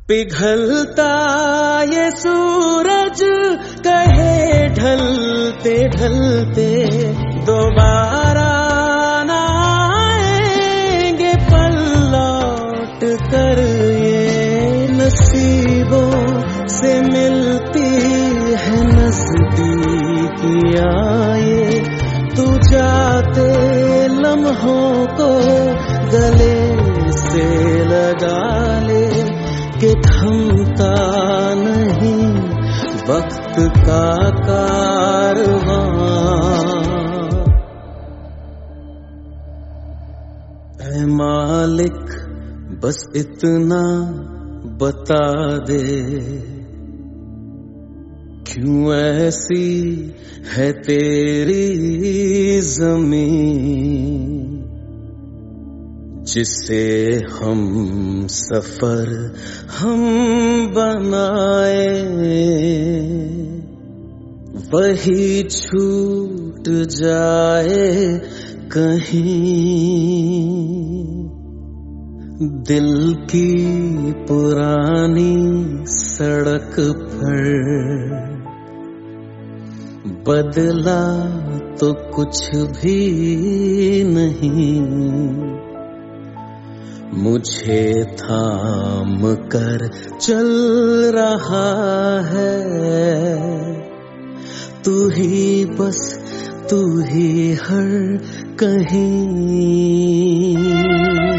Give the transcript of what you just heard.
पिघलता ये सूरज कहे ढलते ढलते दोबारा ना आएंगे पल लौट कर। ये नसीबों से मिलती है नजदीकियां, ये तू जाते लम्हों को गले से लगा ले कि थमता नहीं वक्त का कारवां। ऐ मालिक बस इतना बता दे, क्यों ऐसी है तेरी ज़मीं जिसे हम सफर हम बनाए, वही छूट जाए कहीं। दिल की पुरानी सड़क पर बदला तो कुछ भी नहीं, मुझे थाम कर चल रहा है तू ही, बस तू ही हर कहीं।